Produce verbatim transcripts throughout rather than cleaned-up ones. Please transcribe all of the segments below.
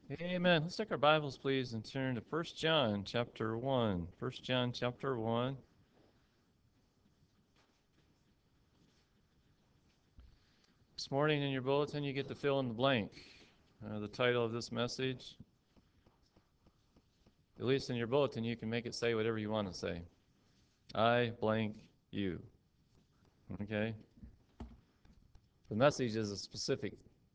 Amen. Let's take our Bibles, please, and turn to First John chapter one. First John chapter one. This morning in your bulletin, you get to fill in the blank. Uh, the title of this message, at least in your bulletin, you can make it say whatever you want to say. I blank you. Okay? The message is a specific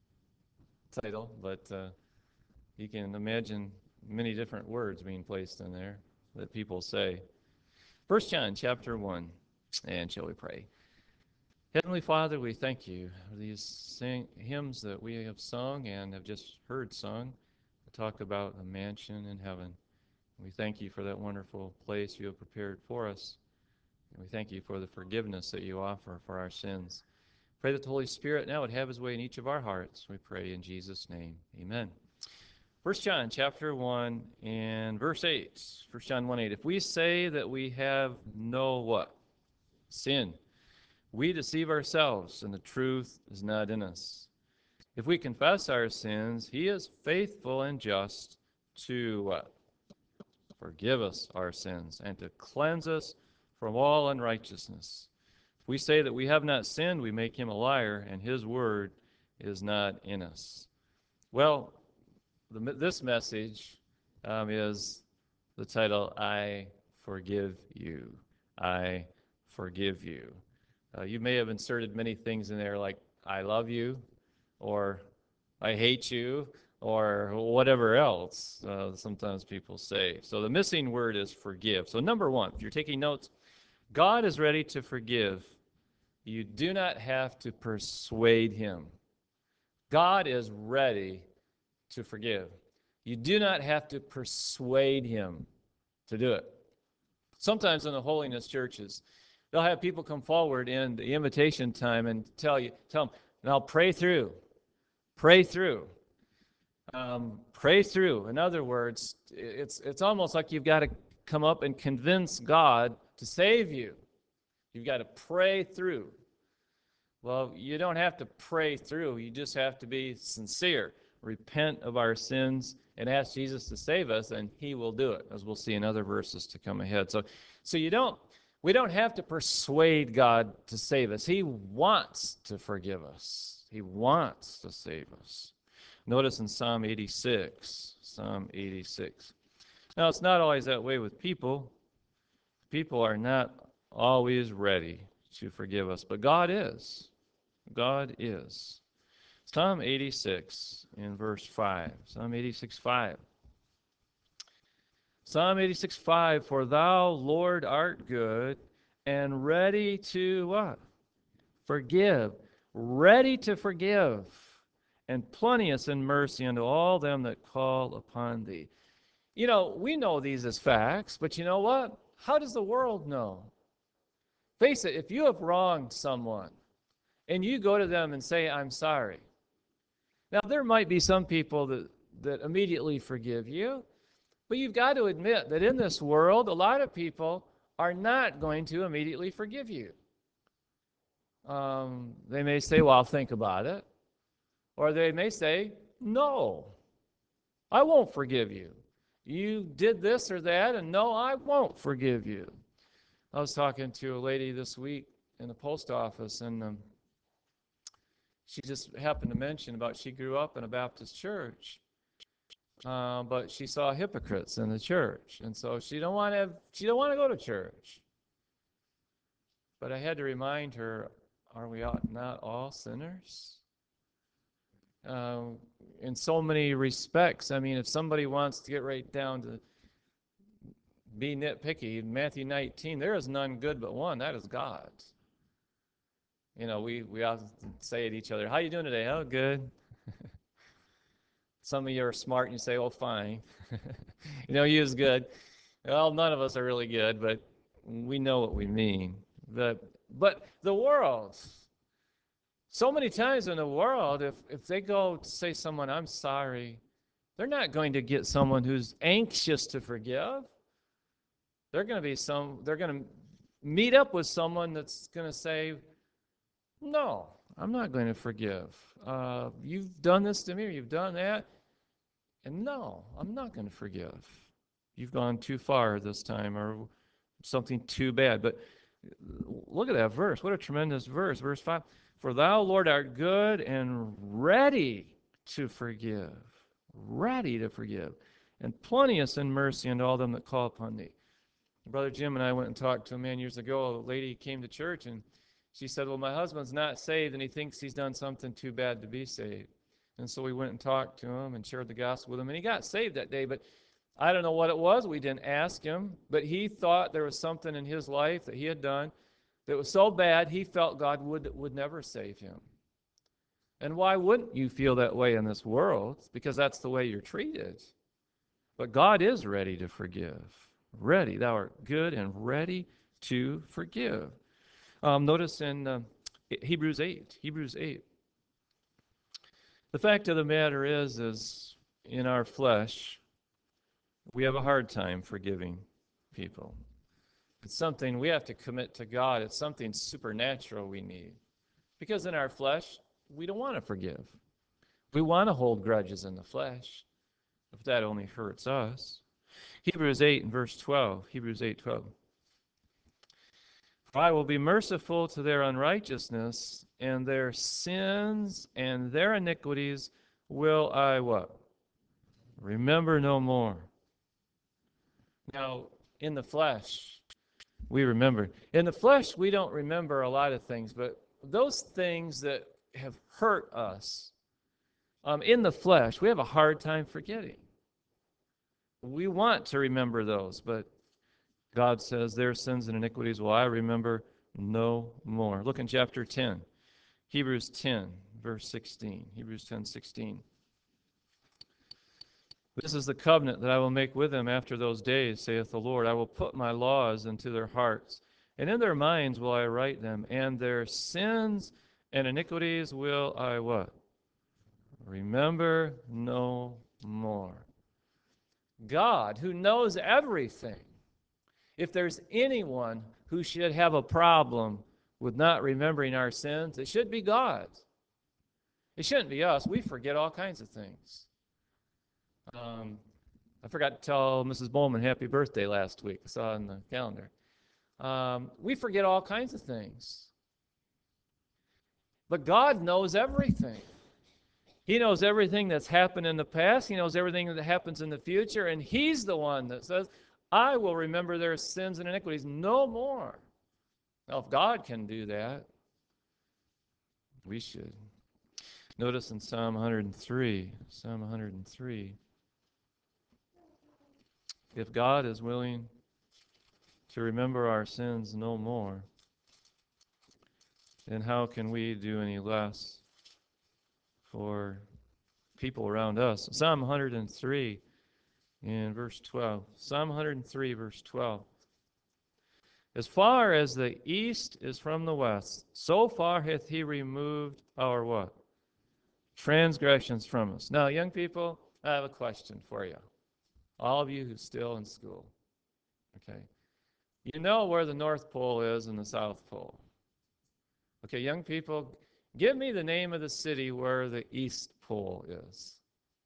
title, but uh, you can imagine many different words being placed in there that people say. First John chapter one. And shall we pray? Heavenly Father, we thank you for these sing- hymns that we have sung and have just heard sung that talk about a mansion in heaven. We thank you for that wonderful place you have prepared for us. And we thank you for the forgiveness that you offer for our sins. Pray that the Holy Spirit now would have his way in each of our hearts. We pray in Jesus' name. Amen. First John chapter one and verse eight. First John one eight. If we say that we have no what? Sin, we deceive ourselves, and the truth is not in us. If we confess our sins, he is faithful and just to uh, forgive us our sins and to cleanse us from all unrighteousness. If we say that we have not sinned, we make him a liar, and his word is not in us. Well, the, this message um, is the title, I Forgive You. I Forgive You. Uh, you may have inserted many things in there like, I love you, or I hate you, or whatever else uh, sometimes people say. So the missing word is forgive. So number one, if you're taking notes, God is ready to forgive. You do not have to persuade him. God is ready to forgive. You do not have to persuade him to do it. Sometimes in the holiness churches, they'll have people come forward in the invitation time and tell you, tell them, now pray through, pray through, um, pray through. In other words, it's it's almost like you've got to come up and convince God to save you. You've got to pray through. Well, you don't have to pray through. You just have to be sincere, repent of our sins, and ask Jesus to save us, and he will do it, as we'll see in other verses to come ahead. So, so you don't, we don't have to persuade God to save us. He wants to forgive us. He wants to save us. Notice in Psalm eighty-six, Psalm eighty-six. Now, it's not always that way with people. People are not always ready to forgive us, but God is. God is. Psalm eighty-six in verse five. Psalm eighty-six, five. Psalm eighty-six, five. For thou, Lord, art good and ready to what? Forgive. Ready to forgive. And plenteous in mercy unto all them that call upon thee. You know, we know these as facts, but you know what? How does the world know? Face it, if you have wronged someone and you go to them and say, I'm sorry. Now, there might be some people that, that immediately forgive you, but you've got to admit that in this world, a lot of people are not going to immediately forgive you. Um, they may say, well, I'll think about it. Or they may say, no, I won't forgive you. You did this or that, and no, I won't forgive you. I was talking to a lady this week in the post office, and um, she just happened to mention about she grew up in a Baptist church, uh, but she saw hypocrites in the church, and so she don't want to have, she don't want to go to church. But I had to remind her, are we not all sinners? Uh, in so many respects. I mean, if somebody wants to get right down to be nitpicky, Matthew nineteen, there is none good but one, that is God. You know, we, we often say to each other, how you doing today? Oh, good. Some of you are smart and you say, oh, fine. You know, you is good. Well, none of us are really good, but we know what we mean. The, but the world, so many times in the world, if, if they go to say someone, I'm sorry, they're not going to get someone who's anxious to forgive. They're going to be some, they're going to meet up with someone that's going to say, no, I'm not going to forgive. Uh, you've done this to me, or you've done that. And no, I'm not going to forgive. You've gone too far this time, or something too bad. But look at that verse. What a tremendous verse. Verse five. For thou, Lord, art good and ready to forgive. Ready to forgive. And plenteous in mercy unto all them that call upon thee. Brother Jim and I went and talked to a man years ago. A lady came to church and she said, well, my husband's not saved and he thinks he's done something too bad to be saved. And so we went and talked to him and shared the gospel with him. And he got saved that day. But I don't know what it was. We didn't ask him. But he thought there was something in his life that he had done that was so bad he felt God would, would never save him. And why wouldn't you feel that way in this world? Because that's the way you're treated. But God is ready to forgive. Ready. Thou art good and ready to forgive. Um, notice in uh, Hebrews eight. Hebrews eight. The fact of the matter is, is in our flesh, we have a hard time forgiving people. It's something we have to commit to God. It's something supernatural we need. Because in our flesh, we don't want to forgive. We want to hold grudges in the flesh, if that only hurts us. Hebrews eight and verse twelve. Hebrews eight twelve. For I will be merciful to their unrighteousness, and their sins and their iniquities will I what? Remember no more. Now, in the flesh, we remember. In the flesh, we don't remember a lot of things, but those things that have hurt us, um, in the flesh, we have a hard time forgetting. We want to remember those, but God says, their sins and iniquities will I remember no more. Look in chapter ten, Hebrews ten, verse sixteen. Hebrews ten, sixteen. This is the covenant that I will make with them after those days, saith the Lord. I will put my laws into their hearts, and in their minds will I write them, and their sins and iniquities will I what? Remember no more. God, who knows everything, if there's anyone who should have a problem with not remembering our sins, it should be God. It shouldn't be us. We forget all kinds of things. Um, I forgot to tell Missus Bowman happy birthday last week. I saw it on the calendar. Um, we forget all kinds of things. But God knows everything. He knows everything that's happened in the past. He knows everything that happens in the future. And He's the one that says, I will remember their sins and iniquities no more. Now, if God can do that, we should. Notice in Psalm one hundred three, Psalm one hundred three, if God is willing to remember our sins no more, then how can we do any less for people around us? Psalm one hundred three in verse twelve. Psalm one hundred three, verse twelve. As far as the east is from the west, so far hath He removed our what? Transgressions from us. Now, young people, I have a question for you. All of you who's still in school. Okay. You know where the North Pole is and the South Pole. Okay, young people, give me the name of the city where the East Pole is.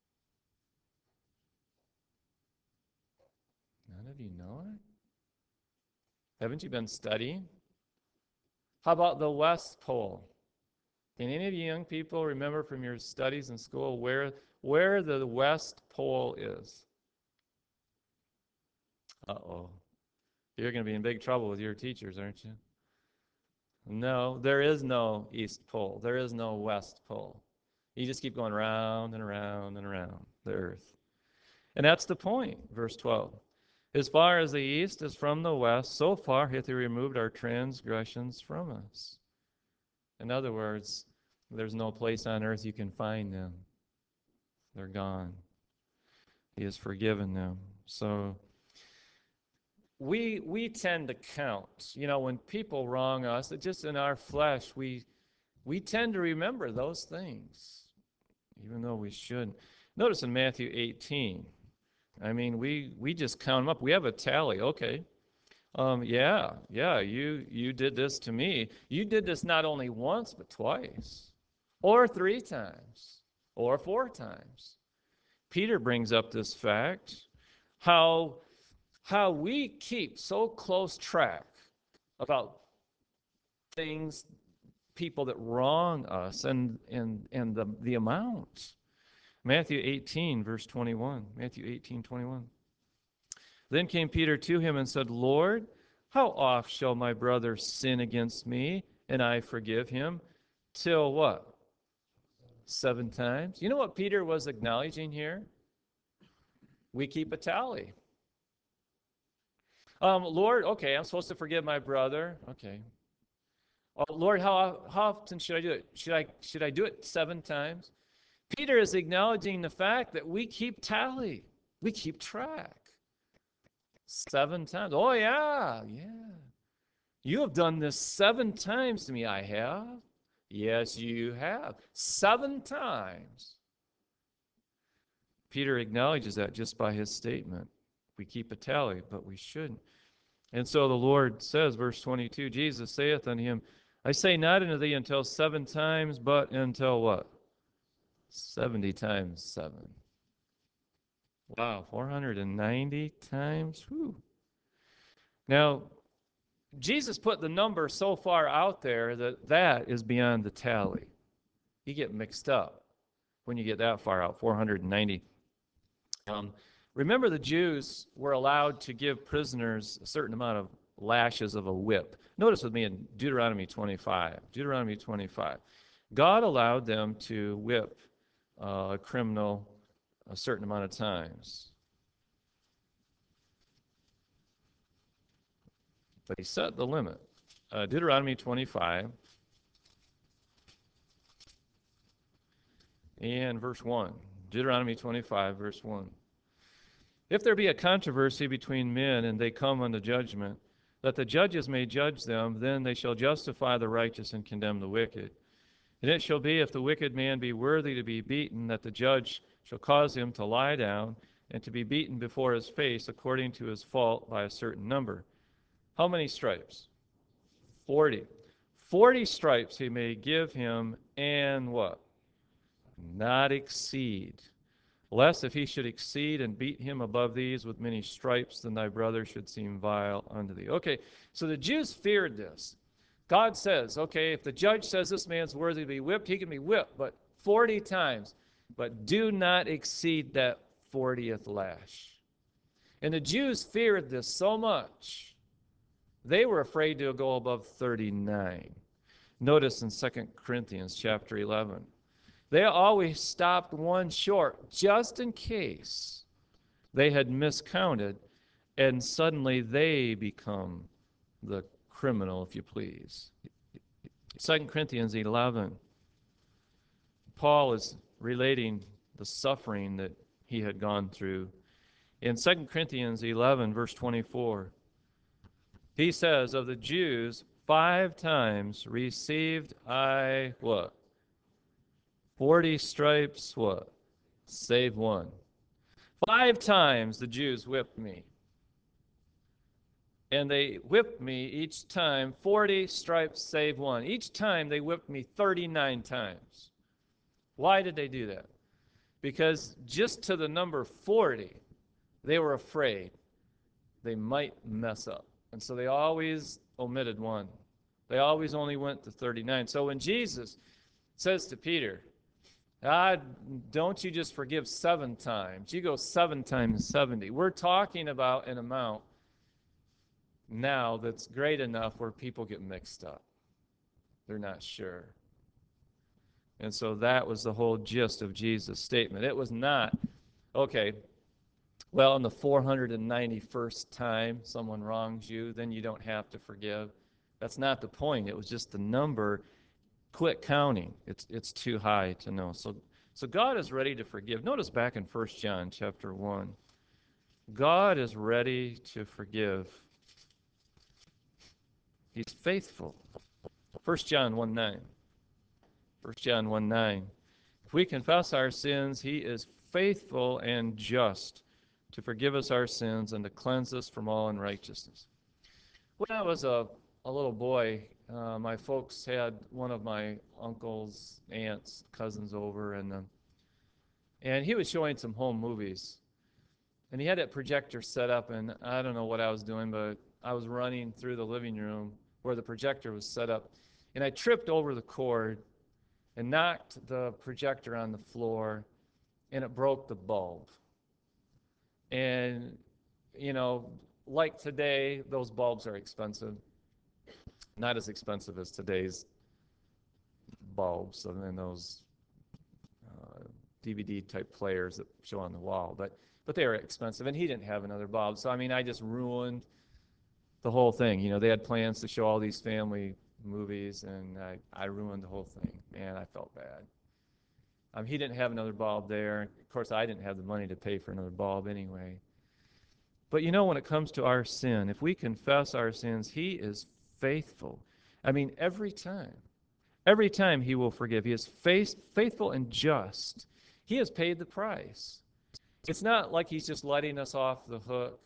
None of you know it? Haven't you been studying? How about the West Pole? Can any of you young people remember from your studies in school where, where the West Pole is? Uh-oh. You're going to be in big trouble with your teachers, aren't you? No, there is no East Pole. There is no West Pole. You just keep going round and around and around the earth. And that's the point, verse twelve. As far as the east is from the west, so far hath He removed our transgressions from us. In other words, there's no place on earth you can find them. They're gone. He has forgiven them. So we we tend to count. You know, when people wrong us, it just in our flesh, we we tend to remember those things, even though we shouldn't. Notice in Matthew eighteen, I mean, we we just count them up. We have a tally. Okay. Um, yeah, yeah, you you did this to me. You did this not only once, but twice, or three times, or four times. Peter brings up this fact, how, how we keep so close track about things, people that wrong us, and, and, and the, the amount. Matthew eighteen, verse twenty-one. Matthew eighteen, twenty-one. Then came Peter to him and said, Lord, how oft shall my brother sin against me, and I forgive him? Till what? Seven times. You know what Peter was acknowledging here? We keep a tally. Um, Lord, okay, I'm supposed to forgive my brother. Okay. Oh, Lord, how, how often should I do it? Should I, should I do it seven times? Peter is acknowledging the fact that we keep tally. We keep track. Seven times. Oh, yeah, yeah. You have done this seven times to me. I have. Yes, you have. Seven times. Peter acknowledges that just by his statement. We keep a tally, but we shouldn't. And so the Lord says, verse twenty-two, Jesus saith unto him, I say not unto thee until seven times, but until what? Seventy times seven. Wow, four hundred ninety times? Whew. Now, Jesus put the number so far out there that that is beyond the tally. You get mixed up when you get that far out, four hundred ninety. Um, remember, the Jews were allowed to give prisoners a certain amount of lashes of a whip. Notice with me in Deuteronomy twenty-five. Deuteronomy twenty-five. God allowed them to whip uh, a criminal a certain amount of times. But he set the limit. Uh, Deuteronomy twenty-five and verse one. Deuteronomy twenty-five, verse one. If there be a controversy between men, and they come unto judgment, that the judges may judge them, then they shall justify the righteous and condemn the wicked. And it shall be, if the wicked man be worthy to be beaten, that the judge shall cause him to lie down, and to be beaten before his face according to his fault by a certain number. How many stripes? Forty. Forty stripes he may give him, and what? Not exceed. Lest if he should exceed and beat him above these with many stripes, then thy brother should seem vile unto thee. Okay, so the Jews feared this. God says, okay, if the judge says this man's worthy to be whipped, he can be whipped, but forty times. But do not exceed that fortieth lash. And the Jews feared this so much, they were afraid to go above thirty-nine. Notice in Second Corinthians chapter eleven. They always stopped one short, just in case they had miscounted, and suddenly they become the criminal, if you please. Second Corinthians eleven, Paul is relating the suffering that he had gone through. In Second Corinthians eleven, verse twenty-four, he says, of the Jews, five times received I what? Forty stripes, what? Save one. Five times the Jews whipped me. And they whipped me each time, forty stripes save one. Each time they whipped me thirty-nine times. Why did they do that? Because just to the number forty, they were afraid they might mess up. And so they always omitted one. They always only went to thirty-nine. So when Jesus says to Peter, ah, don't you just forgive seven times. You go seven times seventy. We're talking about an amount now that's great enough where people get mixed up. They're not sure. And so that was the whole gist of Jesus' statement. It was not, okay, well, on the four hundred ninety-first time someone wrongs you, then you don't have to forgive. That's not the point. It was just the number. Quit counting. It's it's too high to know. So so God is ready to forgive. Notice back in First John chapter one. God is ready to forgive. He's faithful. First John one nine. First John one nine. If we confess our sins, he is faithful and just to forgive us our sins and to cleanse us from all unrighteousness. When I was a, a little boy, uh, my folks had one of my uncles, aunts, cousins over, and uh, And he was showing some home movies. And he had that projector set up, and I don't know what I was doing, but I was running through the living room where the projector was set up. And I tripped over the cord and knocked the projector on the floor, and it broke the bulb. And, you know, like today, those bulbs are expensive. Not as expensive as today's bulbs and those uh, D V D type players that show on the wall, but but they were expensive, and he didn't have another bulb. So I mean, I just ruined the whole thing. You know, they had plans to show all these family movies, and I, I ruined the whole thing, and I felt bad. Um, he didn't have another bulb there. Of course, I didn't have the money to pay for another bulb anyway. But you know, when it comes to our sin, if we confess our sins, he is faithful. I mean, every time. Every time he will forgive. He is faith, faithful and just. He has paid the price. It's not like he's just letting us off the hook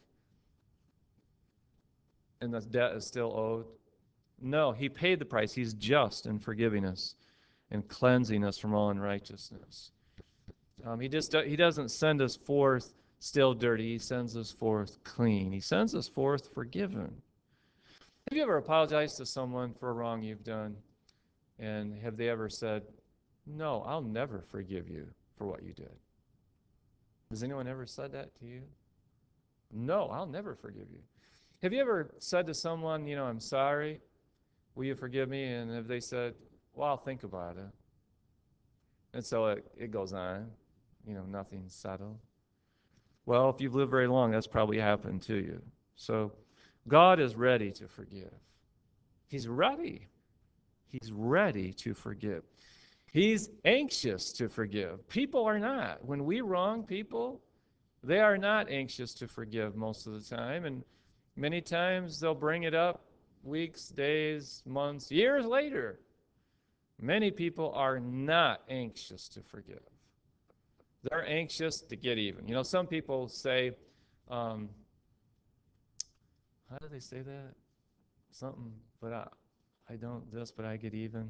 and the debt is still owed. No, he paid the price. He's just in forgiving us and cleansing us from all unrighteousness. Um, he just he doesn't send us forth still dirty. He sends us forth clean. He sends us forth forgiven. Have you ever apologized to someone for a wrong you've done? And have they ever said, "No, I'll never forgive you for what you did"? Has anyone ever said that to you? No, I'll never forgive you. Have you ever said to someone, you know, "I'm sorry, will you forgive me?" And have they said, "Well, I'll think about it"? And so it, it goes on, you know, nothing's settled. Well, if you've lived very long, that's probably happened to you. So God is ready to forgive. He's ready. He's ready to forgive. He's anxious to forgive. People are not. When we wrong people, they are not anxious to forgive most of the time. And many times they'll bring it up weeks, days, months, years later. Many people are not anxious to forgive. They're anxious to get even. You know, some people say, um, how do they say that? Something, but I, I don't this, but I get even.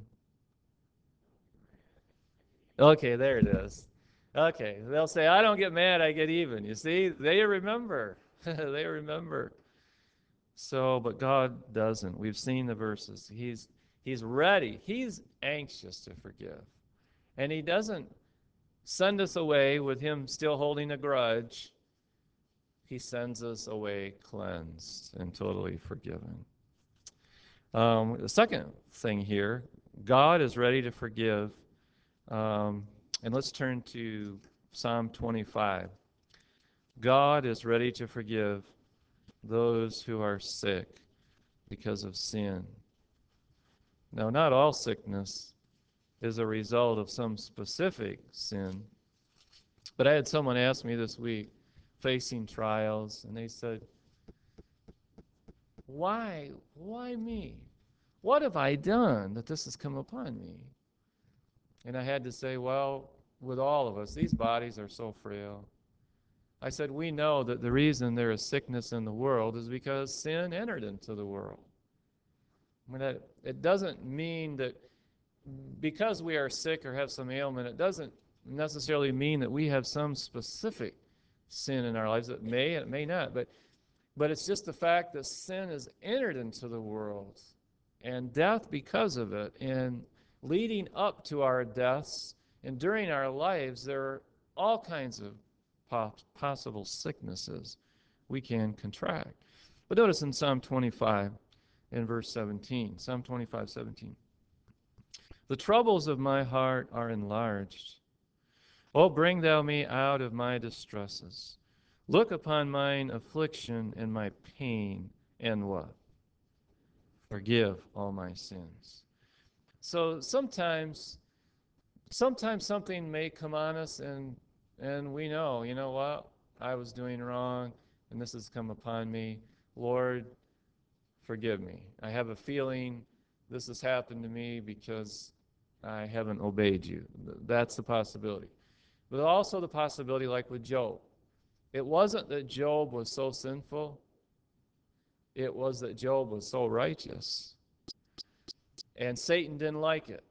Okay, there it is. Okay, they'll say, I don't get mad, I get even. You see, they remember. They remember. So, but God doesn't. We've seen the verses. He's He's ready. He's anxious to forgive. And he doesn't send us away with him still holding a grudge. He sends us away cleansed and totally forgiven. Um, the second thing here, God is ready to forgive. Um, and let's turn to Psalm twenty-five. God is ready to forgive those who are sick because of sin. Now, not all sickness is a result of some specific sin, but I had someone ask me this week, facing trials, and they said, why, why me? What have I done that this has come upon me? And I had to say, well, with all of us, these bodies are so frail. I said, we know that the reason there is sickness in the world is because sin entered into the world. I mean, that, it doesn't mean that because we are sick or have some ailment, it doesn't necessarily mean that we have some specific sin in our lives. It may, it may not, but but it's just the fact that sin has entered into the world and death because of it. And leading up to our deaths and during our lives, there are all kinds of possible sicknesses we can contract. But notice in Psalm twenty-five in verse seventeen, Psalm twenty-five, seventeen. The troubles of my heart are enlarged. Oh, bring thou me out of my distresses. Look upon mine affliction and my pain, and what? Forgive all my sins. So sometimes, sometimes something may come on us, and and we know, you know what? I was doing wrong, and this has come upon me. Lord, forgive me. I have a feeling this has happened to me because I haven't obeyed you. That's the possibility. But also the possibility, like with Job. It wasn't that Job was so sinful. It was that Job was so righteous. And Satan didn't like it.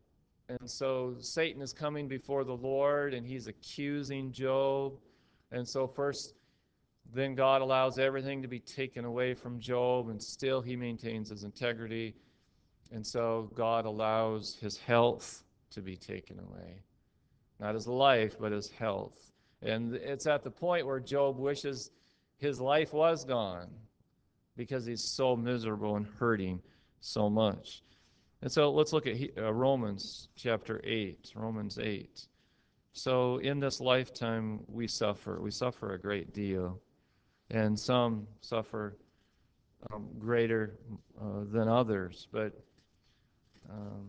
And so Satan is coming before the Lord, and he's accusing Job. And so first, then God allows everything to be taken away from Job, and still he maintains his integrity. And so God allows his health to be taken away. Not his life, but his health. And it's at the point where Job wishes his life was gone because he's so miserable and hurting so much. And so let's look at uh, Romans chapter eight, Romans eight. So in this lifetime, we suffer. We suffer a great deal. And some suffer um, greater uh, than others. But um,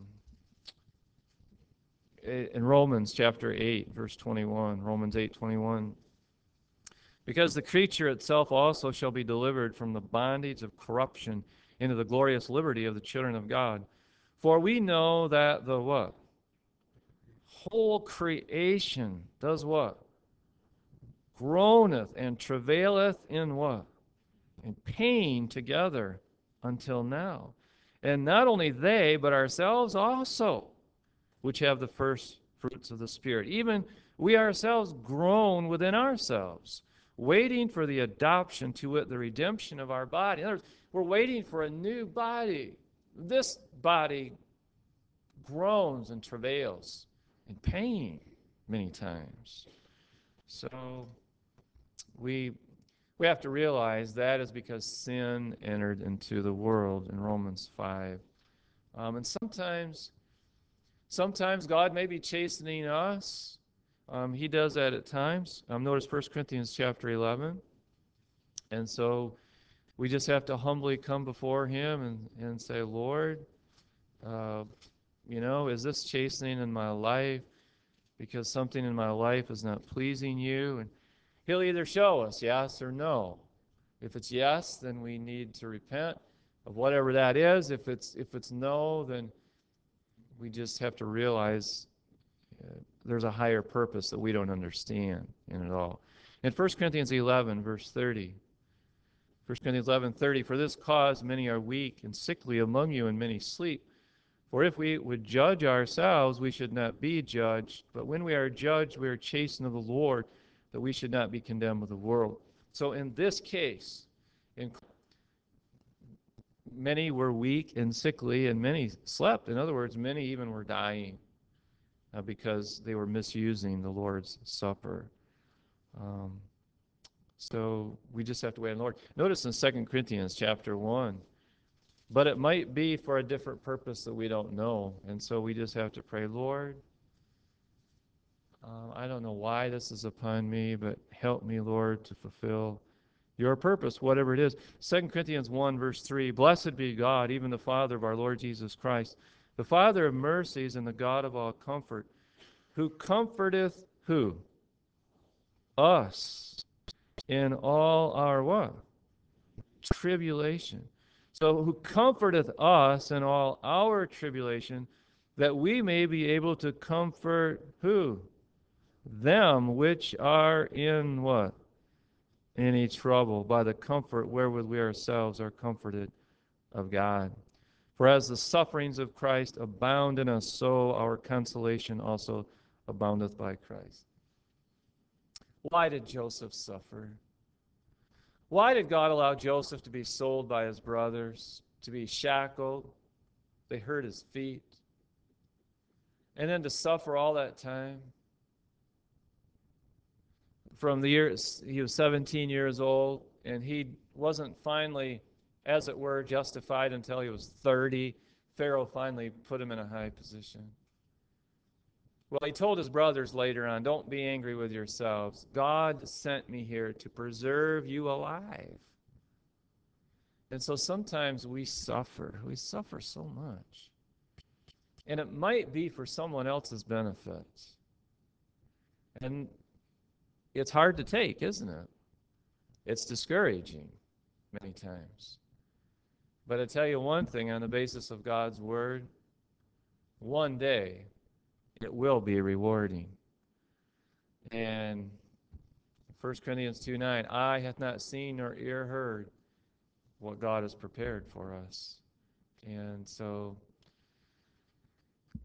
in Romans chapter eight, verse twenty-one, Romans eight twenty-one, because the creature itself also shall be delivered from the bondage of corruption into the glorious liberty of the children of God. For we know that the what? Whole creation does what? Groaneth and travaileth in what? In pain together until now. And not only they, but ourselves also, which have the first fruits of the Spirit. Even we ourselves groan within ourselves, waiting for the adoption, to wit, the redemption of our body. In other words, we're waiting for a new body. This body groans and travails in pain many times. So we we have to realize that is because sin entered into the world in Romans five. Um, and sometimes sometimes God may be chastening us. Um, he does that at times. Um, notice First Corinthians chapter eleven. And so we just have to humbly come before him and, and say, Lord, uh, you know, is this chastening in my life because something in my life is not pleasing you? And he'll either show us yes or no. If it's yes, then we need to repent of whatever that is. If it's if it's no, then we just have to realize uh, there's a higher purpose that we don't understand in it all. In First Corinthians eleven, verse thirty, First Corinthians eleven thirty, for this cause many are weak and sickly among you, and many sleep. For if we would judge ourselves, we should not be judged. But when we are judged, we are chastened of the Lord, that we should not be condemned with the world. So in this case, in many were weak and sickly, and many slept. In other words, many even were dying uh, because they were misusing the Lord's Supper. Um, so we just have to wait on the Lord. Notice in Second Corinthians chapter one, but it might be for a different purpose that we don't know. And so we just have to pray, Lord, uh, I don't know why this is upon me, but help me, Lord, to fulfill your purpose, whatever it is. Second Corinthians one, verse three, blessed be God, even the Father of our Lord Jesus Christ, the Father of mercies and the God of all comfort, who comforteth who? Us in all our what? Tribulation. So who comforteth us in all our tribulation, that we may be able to comfort who? Them which are in what? Any trouble, by the comfort wherewith we ourselves are comforted of God. For as the sufferings of Christ abound in us, so our consolation also aboundeth by Christ. Why did Joseph suffer? Why did God allow Joseph to be sold by his brothers, to be shackled? They hurt his feet. And then to suffer all that time? From the years, he was seventeen years old, and he wasn't finally, as it were, justified until he was thirty. Pharaoh finally put him in a high position. Well, he told his brothers later on, don't be angry with yourselves. God sent me here to preserve you alive. And so sometimes we suffer. We suffer so much. And it might be for someone else's benefit. And it's hard to take, isn't it? It's discouraging many times. But I tell you one thing, on the basis of God's word, one day it will be rewarding. And First Corinthians two nine, eye hath not seen nor ear heard what God has prepared for us. And so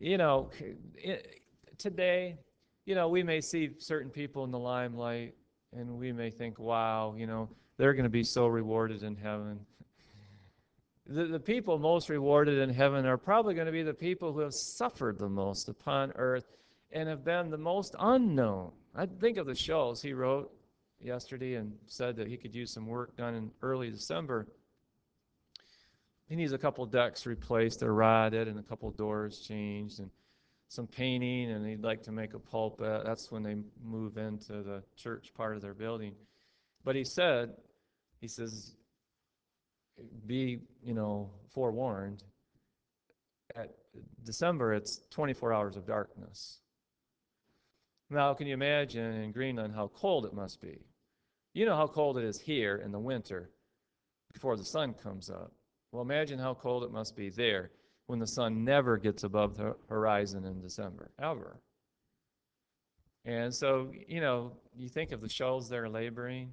you know, it, today, you know, we may see certain people in the limelight and we may think, wow, you know, they're going to be so rewarded in heaven. The, the people most rewarded in heaven are probably going to be the people who have suffered the most upon earth and have been the most unknown. I think of the shows he wrote yesterday and said that he could use some work done in early December. He needs a couple decks replaced, they're rotted, and a couple doors changed, and some painting, and he'd like to make a pulpit. That's when they move into the church part of their building. But he said, he says, be, you know, forewarned. At December, it's twenty-four hours of darkness. Now, can you imagine in Greenland how cold it must be? You know how cold it is here in the winter before the sun comes up. Well, imagine how cold it must be there when the sun never gets above the horizon in December, ever. And so, you know, you think of the shoals they're laboring.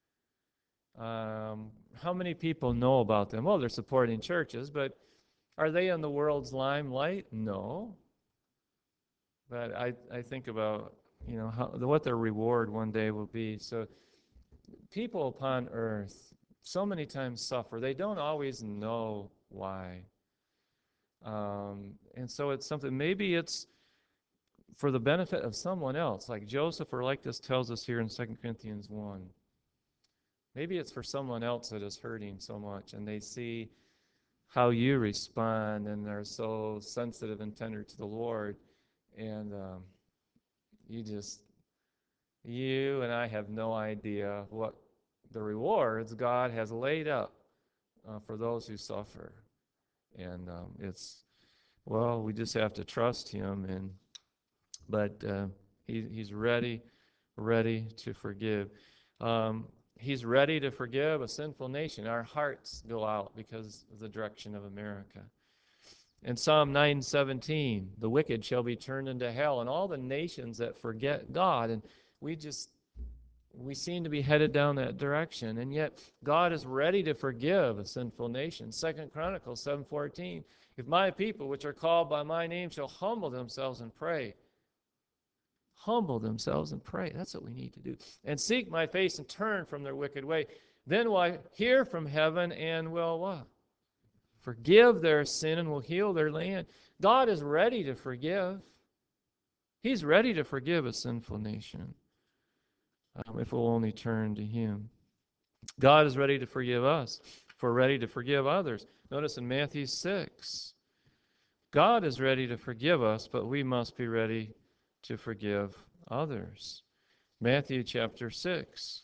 Um, how many people know about them? Well, they're supporting churches, but are they in the world's limelight? No. But I, I think about, you know, how, what their reward one day will be. So people upon earth so many times suffer. They don't always know why. Um, and so it's something, maybe it's for the benefit of someone else, like Joseph, or like this tells us here in Second Corinthians one. Maybe it's for someone else that is hurting so much, and they see how you respond, and they're so sensitive and tender to the Lord, and um, you just, you and I have no idea what the rewards God has laid up uh, for those who suffer. And um, it's, well, we just have to trust him, and but uh, he, he's ready, ready to forgive. Um, he's ready to forgive a sinful nation. Our hearts go out because of the direction of America. In Psalm nine seventeen, the wicked shall be turned into hell, and all the nations that forget God. And we just, we seem to be headed down that direction. And yet, God is ready to forgive a sinful nation. Second Chronicles seven fourteen, if my people, which are called by my name, shall humble themselves and pray. Humble themselves and pray. That's what we need to do. And seek my face and turn from their wicked way. Then will I hear from heaven and will what? Forgive their sin and will heal their land. God is ready to forgive. He's ready to forgive a sinful nation um, if we'll only turn to him. God is ready to forgive us if we're ready to forgive others. Notice in Matthew six, God is ready to forgive us, but we must be ready to forgive others. Matthew chapter six,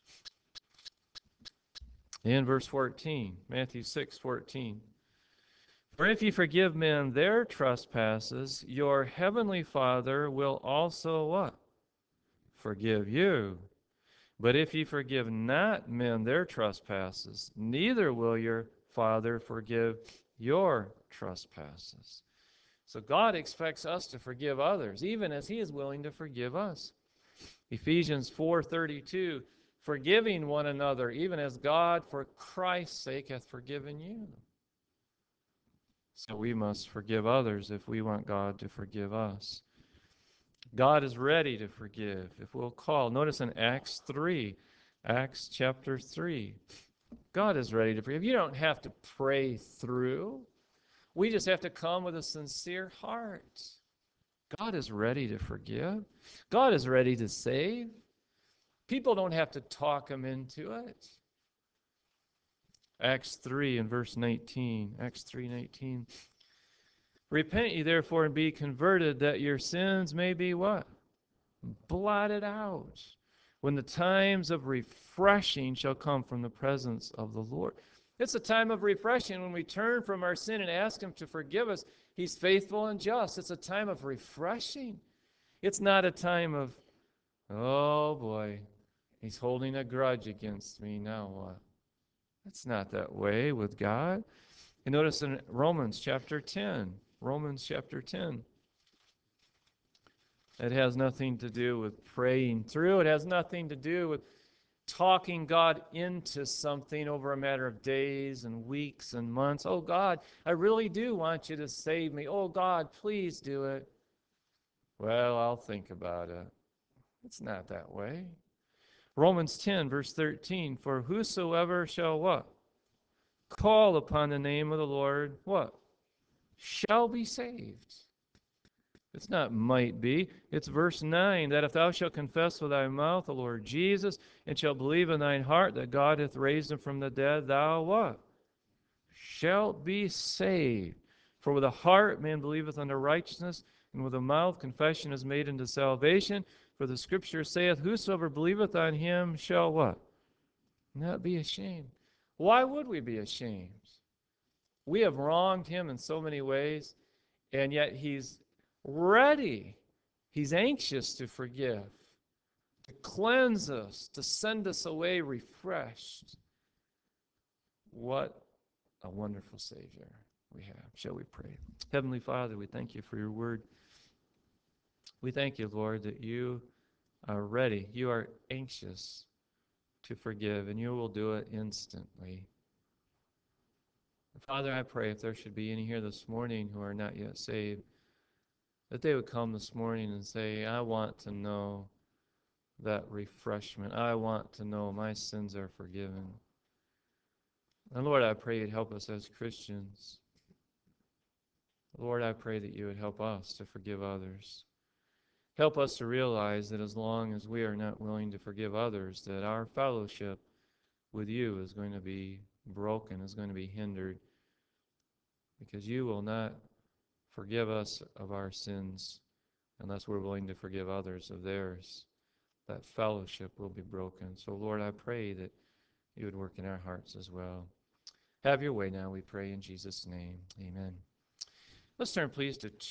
in verse fourteen. Matthew six fourteen. For if you forgive men their trespasses, your heavenly Father will also what? Forgive you. But if you forgive not men their trespasses, neither will your Father forgive your trespasses. So God expects us to forgive others, even as he is willing to forgive us. Ephesians four thirty-two, forgiving one another, even as God for Christ's sake hath forgiven you. So we must forgive others if we want God to forgive us. God is ready to forgive if we'll call. Notice in Acts three, Acts chapter three, God is ready to forgive. You don't have to pray through. We just have to come with a sincere heart. God is ready to forgive. God is ready to save. People don't have to talk him into it. Acts three and verse nineteen. Acts three nineteen. Repent ye therefore and be converted, that your sins may be what? Blotted out, when the times of refreshing shall come from the presence of the Lord. It's a time of refreshing when we turn from our sin and ask him to forgive us. He's faithful and just. It's a time of refreshing. It's not a time of, oh boy, he's holding a grudge against me, now what? It's not that way with God. And notice in Romans chapter ten, Romans chapter ten, it has nothing to do with praying through. It has nothing to do with talking God into something over a matter of days and weeks and months. Oh, God, I really do want you to save me. Oh, God, please do it. Well, I'll think about it. It's not that way. Romans ten, verse thirteen, for whosoever shall what? Call upon the name of the Lord, what? Shall be saved. It's not might be. It's verse nine, that if thou shalt confess with thy mouth the Lord Jesus, and shalt believe in thine heart that God hath raised him from the dead, thou what? Shalt be saved. For with the heart man believeth unto righteousness, and with the mouth confession is made unto salvation. For the scripture saith, whosoever believeth on him shall what? Not be ashamed. Why would we be ashamed? We have wronged him in so many ways, and yet he's ready. He's anxious to forgive, to cleanse us, to send us away refreshed. What a wonderful Savior we have. Shall we pray? Heavenly Father, we thank you for your word. We thank you, Lord, that you are ready. You are anxious to forgive, and you will do it instantly. Father, I pray if there should be any here this morning who are not yet saved, that they would come this morning and say, I want to know that refreshment. I want to know my sins are forgiven. And Lord, I pray you'd help us as Christians. Lord, I pray that you would help us to forgive others. Help us to realize that as long as we are not willing to forgive others, that our fellowship with you is going to be broken, is going to be hindered, because you will not forgive us of our sins unless we're willing to forgive others of theirs. That fellowship will be broken. So, Lord, I pray that you would work in our hearts as well. Have your way now, we pray in Jesus' name. Amen. Let's turn, please, to